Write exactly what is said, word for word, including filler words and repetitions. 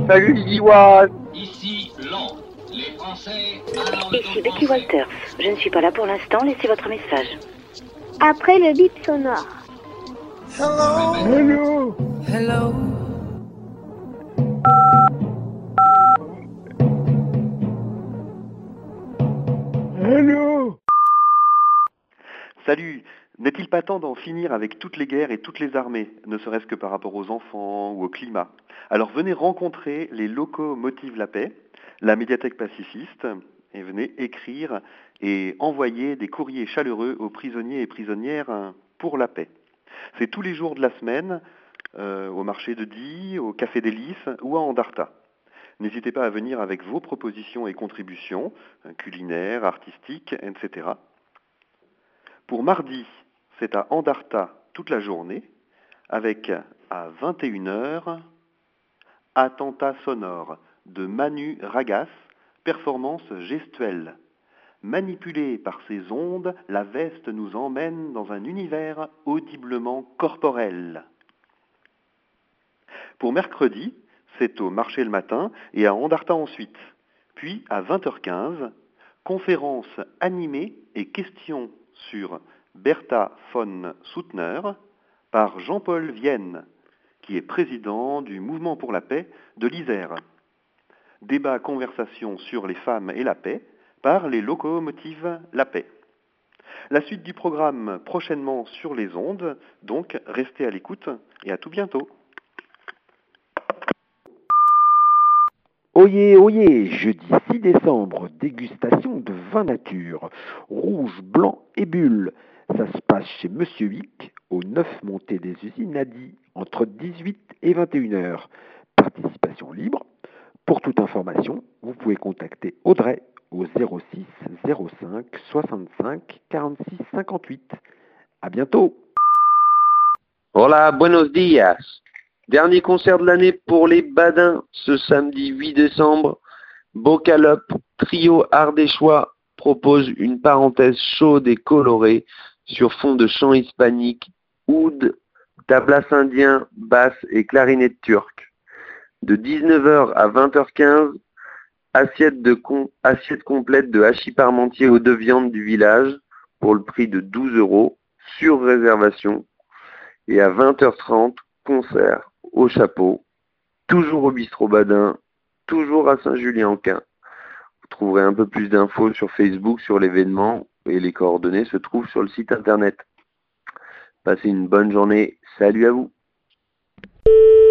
Salut Liliwan. Ici Londres. Les Français parlent Ici au Becky français. Walters. Je ne suis pas là pour l'instant. Laissez votre message. Après le bip sonore. Hello. Hello. Hello. Salut! N'est-il pas temps d'en finir avec toutes les guerres et toutes les armées, ne serait-ce que par rapport aux enfants ou au climat? Alors venez rencontrer les locaux Motivent la paix, la médiathèque pacifiste, et venez écrire et envoyer des courriers chaleureux aux prisonniers et prisonnières hein, pour la paix. C'est tous les jours de la semaine, euh, au marché de Die, au Café des Lys ou à Andarta. N'hésitez pas à venir avec vos propositions et contributions, euh, culinaires, artistiques, et cetera. Pour mardi, c'est à Andarta toute la journée, avec à vingt et une heures, Attentat sonore de Manu Ragas, performance gestuelle. Manipulée par ces ondes, la veste nous emmène dans un univers audiblement corporel. Pour mercredi, c'est au marché le matin et à Andarta ensuite. Puis à vingt heures quinze, conférence animée et questions sur Bertha von Suttner par Jean-Paul Vienne, qui est président du Mouvement pour la paix de l'Isère. Débat conversation sur les femmes et la paix par les locaux Motivent la paix. La suite du programme prochainement sur les ondes, donc restez à l'écoute et à tout bientôt. Oyez, oyez, jeudi six décembre, dégustation de vin nature, rouge, blanc et bulle. Ça se passe chez Monsieur Vic, au neuf montée des usines à Die, entre dix-huit et vingt et une heures. Participation libre. Pour toute information, vous pouvez contacter Audrey au zéro six zéro cinq soixante-cinq quarante-six cinquante-huit. À bientôt. Hola, buenos días. Dernier concert de l'année pour les Badins ce samedi huit décembre. Bocalop, trio ardéchois, propose une parenthèse chaude et colorée sur fond de chants hispaniques, oud, tablas indien, basse et clarinette turque. De dix-neuf heures à vingt heures quinze, assiette, de com- assiette complète de hachis parmentier aux deux viandes du village pour le prix de douze euros, sur réservation. Et à vingt heures trente, concert au chapeau, toujours au bistrot Badin, toujours à Saint-Julien-en-Quin. Vous trouverez un peu plus d'infos sur Facebook sur l'événement et les coordonnées se trouvent sur le site internet. Passez une bonne journée, salut à vous.